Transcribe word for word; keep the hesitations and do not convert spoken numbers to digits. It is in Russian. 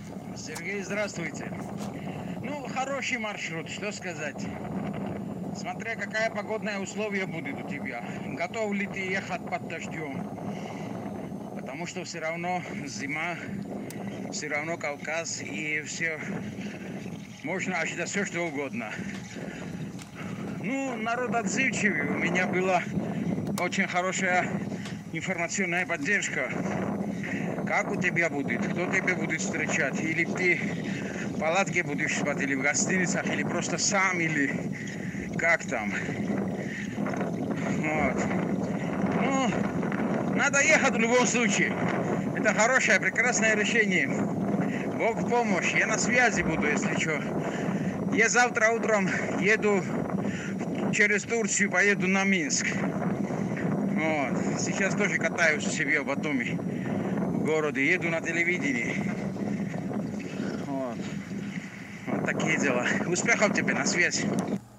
Сергей, здравствуйте. Ну, хороший маршрут, что сказать. Смотря какая погодная условия будет у тебя. Готов ли ты ехать под дождем? Потому что все равно зима, все равно Кавказ и все. Можно ожидать все, что угодно. Ну, народ отзывчивый. У меня была очень хорошая информационная поддержка. Как у тебя будет? Кто тебя будет встречать? Или ты в палатке будешь спать, или в гостиницах, или просто сам, или как там? Вот. Ну, надо ехать в любом случае. Это хорошее, прекрасное решение. Бог в помощь. Я на связи буду, если что. Я завтра утром еду через Турцию, поеду на Минск. Вот. Сейчас тоже катаюсь у себя в Батуми, в городе. Еду на телевидении. Вот. Вот такие дела. Успехов тебе, на связь.